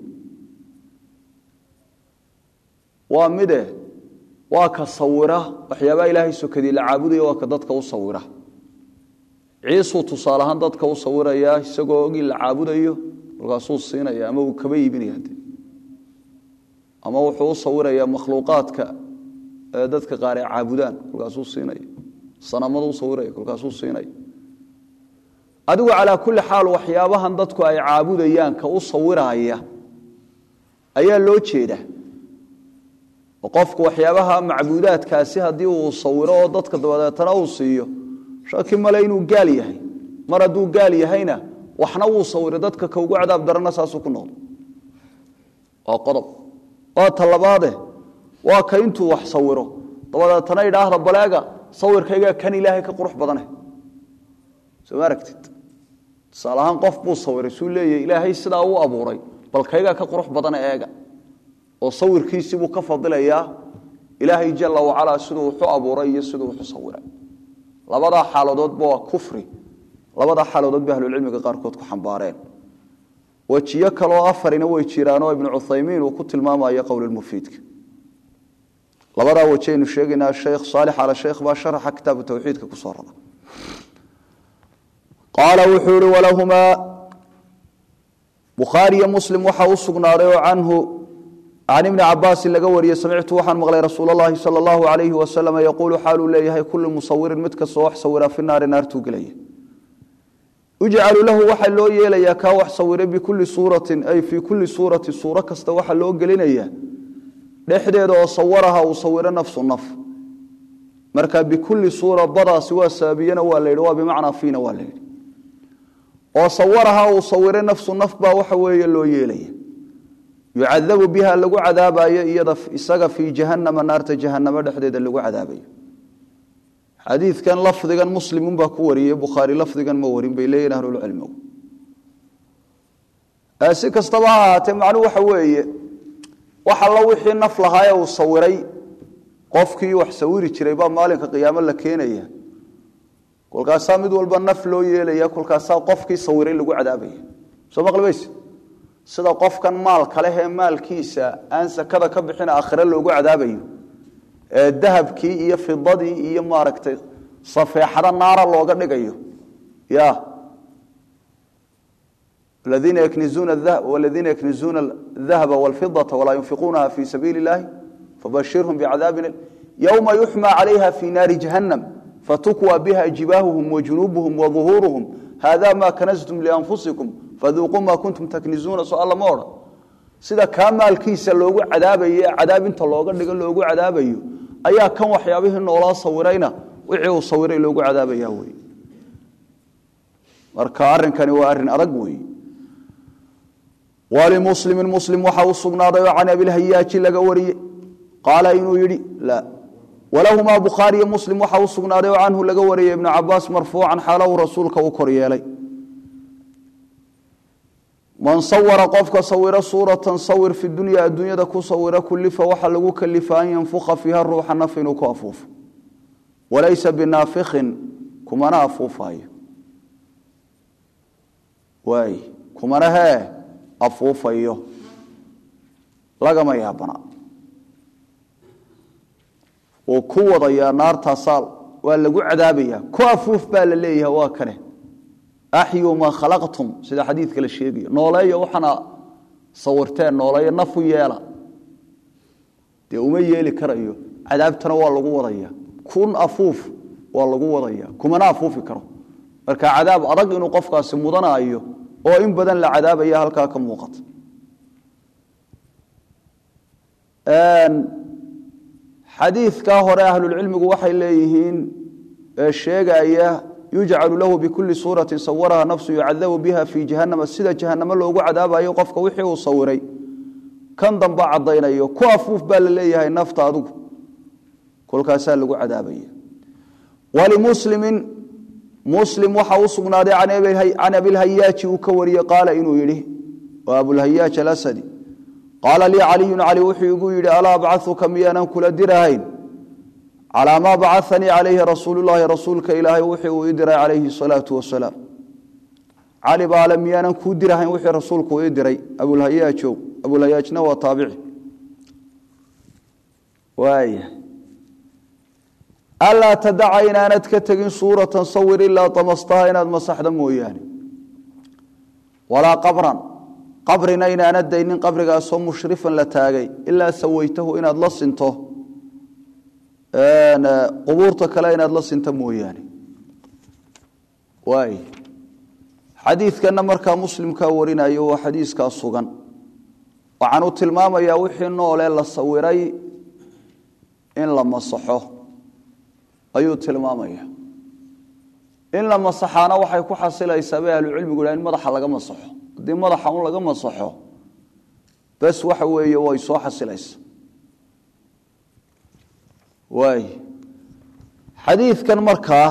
waa mide waa ka sawira waxyaaba ilaahay sokadii la caabudayo waa ka dadka u sawira ciisu tusaalahan dadka u sawiraya isagoo ogi la caabudayo walkaasuu siinaya ama uu kaba iibinaya ama wuxuu u sawiraya makhluuqaadka dadka qaar ay caabudaan walkaasuu siinaya sanamadu u sawiraya walkaasuu siinaya adigu ala kulli xaal waxyaabahan dadku ay caabudayaan ka u sawiraya ayaa loo jeedaa qofku waxyaabaha macbuudaadkaasi hadii uu sawiro oo dadka dabadeetana uu siiyo shaki male inuu gaal yahay mar haduu gaal yahayna waxna uu sawiro dadka ka ugu cadaab darana saasu ku noqdo oo qodob oo talabaade waa ka intuu wax sawiro dabadeetana idhaahdo baleega sawirkayga kan ilaahay ka qurux badan soo aragtid salahan qof buu sawiray suu leeyahay ilaahay sidaa uu abuuray balkayga ka qurux badan eega oo sawirkiisa buu ka fadilaya ilaahay jalla wa ala sidoo wuxuu abuuray iyo sidoo wuxuu sawiray labada xaaladood waa kufri labada xaaladood baa cilmiga qaar kood ku xambaareen wajiyo kale oo afarina way jiraan oo ibn Uthaymin uu ku tilmaamayo qowl mufiidka labada wajaynu sheegnaa sheekh Salih ala sheekh ba sharaxa kitaab tawxiidka ku soo rara qala wuxuu walahuma Bukhari iyo Muslim waxa uu sugnaaday oo anhu عن ابن عباس لغا وريه سمعت وحن مغلي رسول الله صلى الله عليه وسلم يقول حال ليه كل مصور متك سو صور في النار نارته غليه وجعل له وحا لو يليا كا wax sawire بكل صوره اي في كل صوره صوره كسته waxa loo gelinaya dhexdeeda oo sawiraha uu sawiro nafsu naf marka بكل صوره badaas waa saabiyana waa leeyahay waa bimaana fiina waa leeyahay oo sawiraha uu sawiro nafsu naf ba waxa weeye loo yeelaya يعذب بها لغو عذابايا iyada isaga fi jahannama naarta jahannama dhexdeeda lagu cadaabayo حديث كان لفظا مسلم با ku wariyay Bukhari lafdigan ma warin bay leeyahay ahlul cilmi aasi kastaba haate macnu waxa weeye waxa la wixii naf lahaay oo sawiray qofkii wax sawiri jiray ba maalinka qiyaamo la keenaya kulkaas mid walba naf loo yeelaya kulkaas qofkii sawiray lagu cadaabayo soo maqlabaysi sida qofkan maal kale ee maalkiisa aan sakada ka bixin aakhira loogu cadaabayo dahabkii iyo fidadii iyo maaragtay safeexada naara looga dhigayo ya الذين يكنزون الذهب والذين يكنزون الذهب والفضة ولا ينفقونها في سبيل الله فبشرهم بعذاب يوم يحمى عليها في نار جهنم فتكوى بها جباههم وجنوبهم وظهورهم هذا ما كنزتم لأنفسكم فذوقوا ما كنتم تكنزون سؤال مورا sida kamaalkiisa loogu cadaabayo cadaab inta looga dhigo loogu cadaabayo ayaa kan waxyaabaha noolaa sawirayna wixii uu sawiray loogu cadaabaya way marka arinkani waa arin adag way wali muslim waxa uu sugnaaday aan abil hayaaji laga wariyay qaala inuu yiri la walahuma bukhari iyo muslim waxa uu sugnaaday anhu laga wariyay ibn abbas marfuucan xalahu rasuulka uu koryeelay من صور قفك صور صورة صور في الدنيا دا كصور كلف وحل كلف أن ينفخ فيها الروح نفن كأفوف وليس بنافخ كما نافوف هاي واي كما نها أفوف أيه لقى ما يهبنا وكوة يا نار تصال ولا عذابية كأفوف بالليه واكره أحيوا ما خلقتم سيدا حديث كلا الشيء نولاي وحنا صورتين نولاي نفو يالا دي أمي يالي كرأيو عذابتنا والله وضيا كون أفوف والله وضيا كمنا أفوف كرو مركا عذاب أرق إنو قفقا سمودنا أيو oo in badan la cadaabaya halka ka muuqato xadiidka hore ahlul cilmigu waxay leeyihiin sheegaya yujcalu lahu bikulli suuratin sawaraha nafsu yucadabu biha fi jahannama sida jahannamo loogu cadaabayo qofka wixii uu sawiray kan damba cadaynayo ku afuuf baa la leeyahay nafta adigu kolkaasaa lagu cadaabaya walimuslimin muslim waxa uu sugnaaday can abilhayaaji uu ka wariyey qaala inuu yidhi waa abulhayaaj alasadi qaala lii caliyun cali wuxuu igu yidhi alaa abcahuka miyaanan kula dirahayn calaa maa bacahanii calayhi rasuulullaahi rasuulka ilaahay wixii uu ii diray calayhi salaatu wasalaam cali baale miyaanan kuu dirahayn wixii rasuulku ii diray abulhayaajow abulhayaajna waa taabici waaya alaa tadaca inaanad ka tegin suuratan sawir ilaa damastaha inaad masaxda mooyaane walaa qabran qabrina inaanad daynin qabrigaasoo mushrifan la taagay ilaa sawaytahu inaad la sinto qubuurta kale inaad la sinto mooyaane waay xadiidkana markaa muslimkaa warinayo waa xadiiskaa sugan waxaan u tilmaamayaa wixii noole la sawiray in la masaxo ayuu tilmaamaya in la masaxaana waxay ku xasilaysaa bay ahlucilmigu yidhaha in madaxa laga masaxo haddii madaxa un laga masaxo bas waxa weeye way soo xasilaysa waay xadiidkan markaa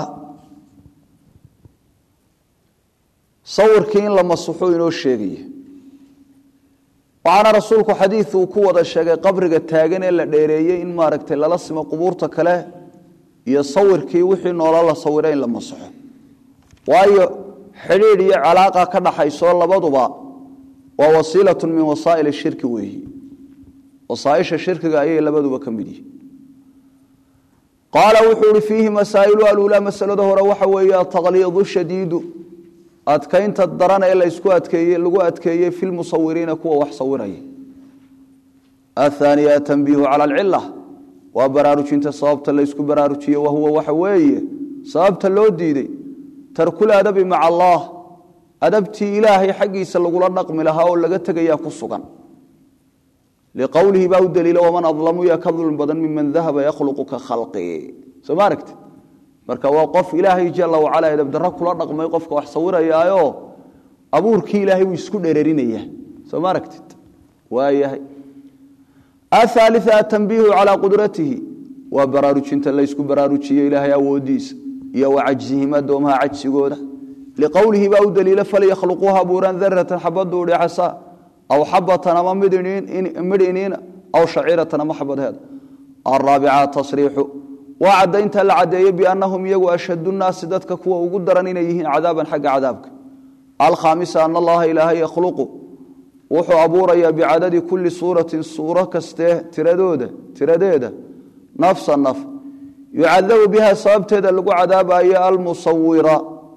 sawirkii in la masaxo inoo sheegaya waxaana rasuulku xadiid uu ku wada sheegay qabriga taagan ee la dheereeyey in maaragtay lala simo qubuurta kale iyo sawirkii wixii noola la sawiray in la masaxo waayo xidhiidh iyo calaaqa ka dhaxayso labaduba waa wasiilatun min wasaa'il shirki weeyi wasaaisha shirkiga ayay labaduba ka mid yihiin qaala wuxuu ihi fiihi masaa'ilu alulaa masalada hore waxa weeye ataqliidu shadiidu adkaynta daran ee lagu adkeeyey fi lmusawiriina kuwa wax sawiraya athaaniya tanbiihu cala alcila waa baraarujinta sababta laysku baraarujiye wahuwa waxa weeye sababta loo diiday tarkul adabi maca allah adabtii ilaahay xaggiisa lagula dhaqmi lahaa oo laga tegayaa ku sugan liqowlihi baa u daliila waman adlamu yaa ka dulmi badan miman dahaba yakhluqu ka khalqi soo ma aragti marka waa qof ilaahay jalla wacala edabdarro kula dhaqmay qofka wax sawirayaayo abuurkii ilaahay wuu isku dhereerinaya soo ma aragtid waayahay athalitha tanbiihu calaa qudratihi waa baraarujinta laysku baraarujiye ilaahay awoodiisa iyo wacajzihim addoomaha cajsigooda liqowlihi baa u daliila falyakhluquuha abuuraan daratan xabaduu dhexasa aw xabatan ama midhiniina aw shaciiratan ama xabadheeda araabica tasriixu waa caddaynta la caddeeyey biannahum iyagu ashadu nnaasi dadka kuwa ugu daran inay yihiin cadaaban xagga cadaabka alkhaamisa ana allaha ilaahay yakhluqu wuxuu abuurayaa bicadadi kulli suuratin suuro kastee tiradeeda nafsa naf yucadabu biha sababteeda lagu cadaabayo almusawira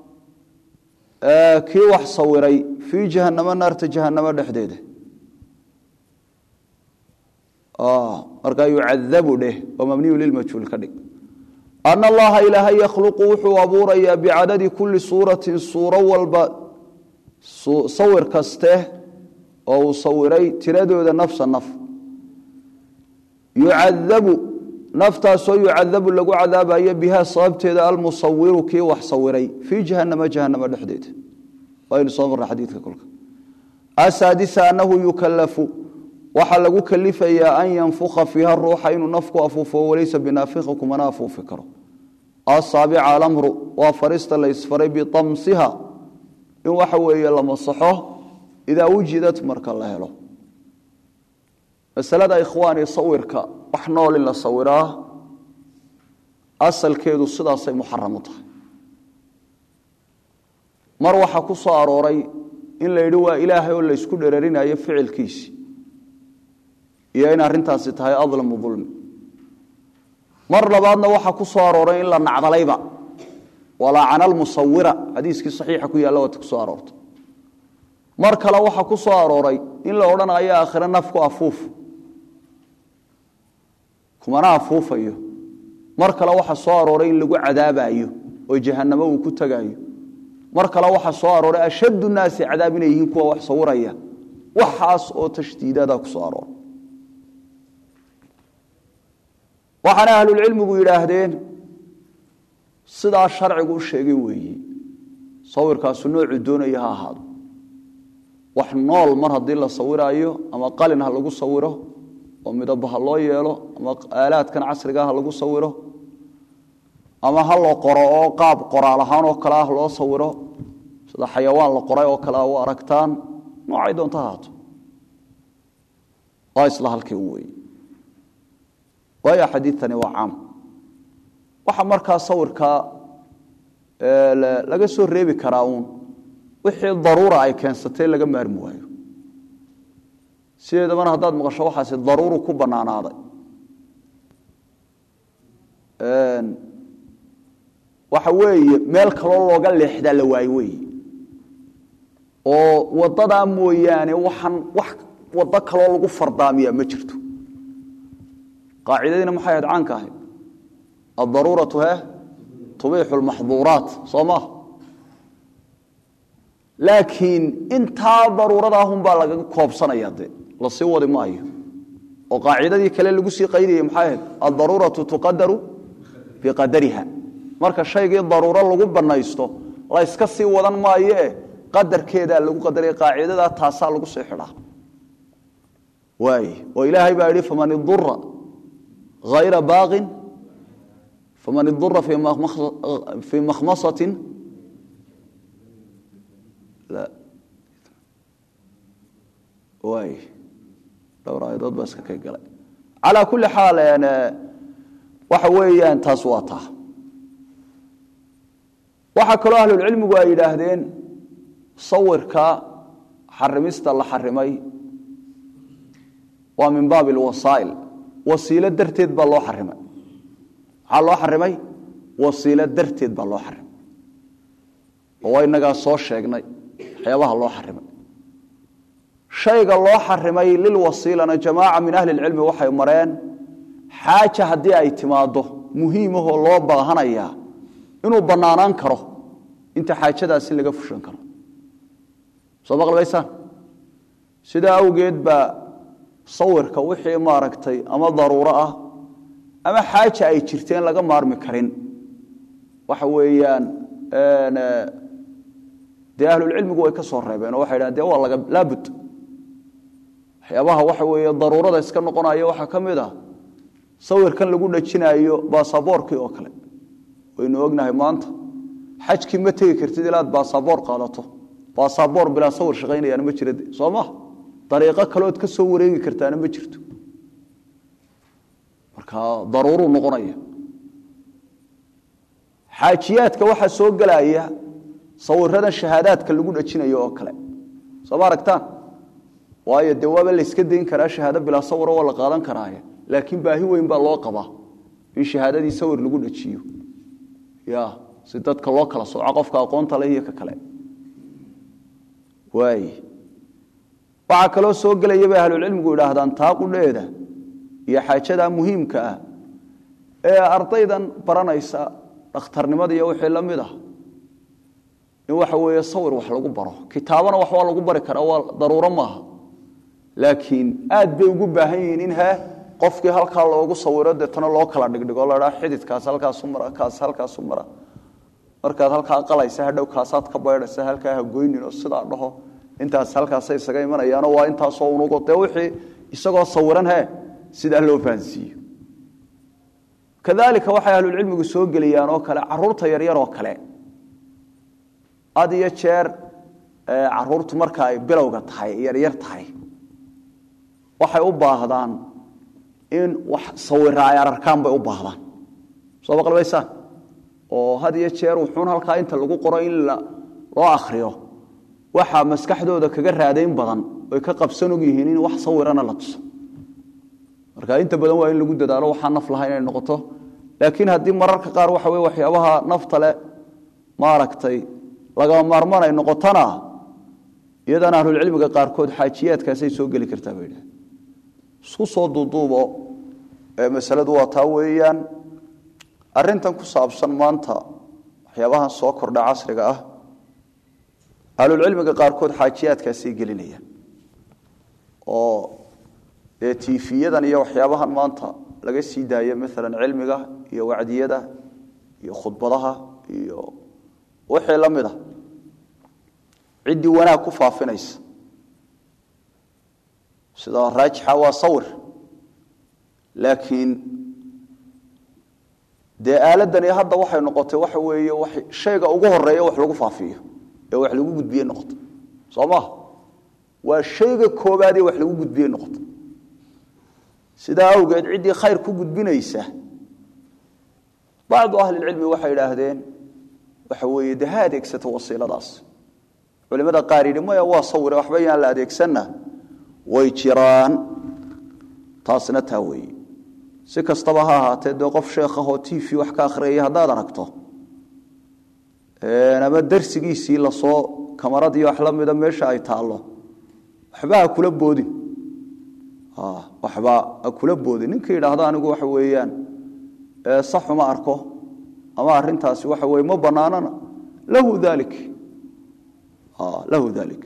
kii wax sawiray fii jahannamo naarta jahannamo dhexdeeda markaa yucadabu dheh oo mabniyu lilmajhuul ka dhig ana allaha ilaahay yakhluqu wuxuu abuurayaa bicadadi kulli suuratin suuro walba sawir kaste oo uu sawiray tiradooda nafsa naf yucadabu naftaasoo yucadabu lagu cadaabayo bihaa sababteeda almusawiru kii wax sawiray fii jahannama jahannama dhexdeeda waynu soo marna xadiidka kolka asaadisa annahu yukallafu waxaa lagu kalifayaa an yanfuka fiiha ruuxa inuu nafku afuufo walaysa binaafikhi kumana afuufi karo asaabica alamru waa farista la isfaray bitamsiha in waxa weeye la masaxo idaa wujidat marka la helo masalada ikhwaani sawirka wax nool in la sawiraa asalkeedu sidaasay muxaram u tahay mar waxa ku soo arooray in la yidhi waa ilaahay oo la isku dherarinayo ficilkiisi iyo in arrintaasi tahay adlamu dulmi mar labaadna waxa ku soo arooray in la nacdalayba walaacana almusawira xadiiskii saxiixa ku yaalla waata ku soo aroortay mar kale waxa ku soo arooray in la odhanayo aakhire nafku afuuf kumana afuufayo mar kale waxa soo arooray in lagu cadaabayo oo jahannamo uu ku tagayo mar kale waxa soo arooray ashaddu naasi cadaab inay yihiin kuwa wax sawiraya waxaas oo tashdiidada ku soo arooray waxana ahlul cilmigu yiraahdeen sida sharcigu u sheegay weeyi sawirkaas noocu doonaya ha ahaado wax nool mar hadii la sawiraayo ama qalin ha lagu sawiro oo midabaha loo yeelo ama aalaadkan casriga ah lagu sawiro ama hal loo qoro oo qaab qoraal ahaan oo kala ah loo sawiro sida xayawaan la qoray oo kala oo aragtaan noocay doonta haato waa isla halkii uu weey waa xadiithani waa caam waxa markaa sawirka laga soo reebi karaa wixii daruura ay keensatay laga maarmi waayo sideedaba haddaad maqasho waxaasi daruuru ku banaanaaday waxa weeye meel kale looga leexda la waay weeye oo wadada mooyaane waxan wax wada kale lagu fardaamiya ma jirto qaacidadina maxay ahayd caanka ahayd ad-daruratu tubihu al-mahdhurat soma laakiin inta daruurada hum baa laga koobsanaya la sii wadi maayo oo qaacidadii kale lagu sii qaydiyay maxay ahayd ad-daruratu tuqaddaru bi qadariha marka shayga daruuro lagu banaysto la iska sii wadan maayo qadarkeeda lagu qadaray qaacidada taasa lagu sii xidhaa waay oo ilaahay baa yiri faman idurra ghayra baaghin faman idurra fi makhmasatin la waay dawraaydood bas ka galay ala kulli xaal ana waxa weeyaan taas waa taa waxa kale ahlul cilmigu ay yiraahdeen sawirka xarimista la xarimay waa min baab alwasaa'il wasiila darteed baa loo xarimay waxa loo xarimay wasiila darteed baa loo xarimay oo inaga soo sheegnay waxyaabaha loo xarimay shayga loo xarimay lil wasiilana jamaaca min ahli ilmi waxay mareen xaaja hadii ay timaado muhiim ah oo loo baahanaya inuu banaanaan karo inta xaajadaasi laga fushan karo soo maqlaysan sida awgeed ba sawirka wixii maaragtay ama daruuro ah ama xaaja ay jirteen laga maarmi karin waxa weeyaan ahlul cilmigu way ka soo reebeen oo waxay yiraahdeen waa laga laabud waxyaabaha waxa weeye daruurada iska noqonayo waxa kamid ah sawirkan lagu dhajinayo baasaboorkii oo kale waynu ognahay maanta xajki ma tagi kartid ilaad baasaboor qaadato baasaboor bila sawir shaqeynayaan ma jirad Soomaa dariiqo kale oo ka soo wareegi kartaana ma jirto marka daruuro noqonaya xaajiyaadka waxa soo galaya sawirada shahaadaadka lagu dhajinayo oo kale soo aragtaan waayo dawaaba la iska deyn karaa shahaado bila sawir oo la qaadan karaayo laakiin baahi weyn baa loo qabaa in shahaadadii sawir lagu dhajiyo ya si dadka loo kala sooco qofka aqoonta leh iyo ka kale way waxa kale oo soo galaya bay ahlul cilmigu yiraahdaan taaqudheeda iyo xaajada muhiimka ah ee ardaydan baranaysa dhakhtarnimada iyo wixii la mid ah in waxa weeye sawir wax lagu baro kitaabana wax waa lagu bari karaa waa daruuro maaha laakiin aad bay ugu baahan yihiin in qofkii halka loogu sawiro dadna loo kala dhigdhigo la raah xididkaas halkaas u mara kaas halkaas u mara markaad halka qalaysa hadhow kaasaad ka baydhaysa halka ha goynin oo sida dhaho intaas halkaas ay isaga imanayaan waa intaas oo unugo wixii isagoo sawiran sida loo faansiyo kadalika waxa ahlul cilmigu soo galiyaan oo kale caruurta yar yar oo kale adiya jeer caruurtu marka ay bilowga tahay yar yar tahay waxay u baahdaan in wax sawiraay arkaan bay u baahdaan soo baqalbaysa oo hadiya jeer wuxuun halka inta lagu qoro in loo akhriyo waxa maskaxdooda kaga raadayn badan oo ka qabsan og yihiin in wax sawirana la tuso marka inta badan waa in lagu dadaalo waxa naf lahayn ay noqoto laakiin hadii mararka qaar waxa weey waxyaabaha nafta leh ma aragtay laga maarmanay noqotana iyadana ahlul cilmiga qaar kood xaajiyaadkaas ay soo gali kartaa bay isku soo duuduubo mas'aladu waa taa weeyaan arintan ku saabsan maanta waxyaabaha soo kordha casriga ah ahlul cilmiga qaar kood xaajiyaadkaas ay gelinayaan oo TV-yadan iyo waxyaabahan maanta laga sii daayo maalan cilmiga iyo wacdiyada iyo khudbadaha iyo wixii la mid ah cidii wanaag ku faafinaysa sida raajixa waa sawir laakiin dee aaladani hadda waxay noqotay waxa weeye wax shayga ugu horeeya wax lagu faafiyo ee wax lagu gudbiyo noqoto Soomaa waa shayga koobaad ee wax lagu gudbiyo noqoto sida awgeed cidii khayr ku gudbinaysa بعض أهل العلم waxay yiraahdeen waxa weeye dahaad adeegsato wasiiladaas culimada qaar yidhi waa sawir waxba yaan la adeegsana way jiraan taasna taa weeye si kastaba ha ahaatee dee qof sheekh ah oo TV wax ka akhriya hadaad aragto ama darsigiisii la soo kamarada iyo wax la mid ah meesha ay taalo waxba kula boodin waxba kula boodin ninka yiraahdo anigu waxa weeyaan صح ما أركه أما أرنتاس وحوي ما بنانا له ذلك له ذلك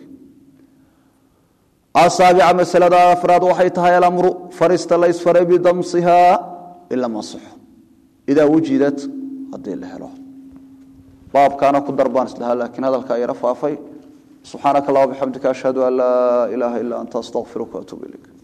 السابع مسألة أفراد وحيتها الأمر فرست ليس فري بضمصها إلا ما صح إذا وجدت هذه له باب كان قدر بانس لها لكن هذا الكائر فافي سبحانك الله وبحمدك أشهد أن لا إله إلا أنت أستغفرك وأتوب إليك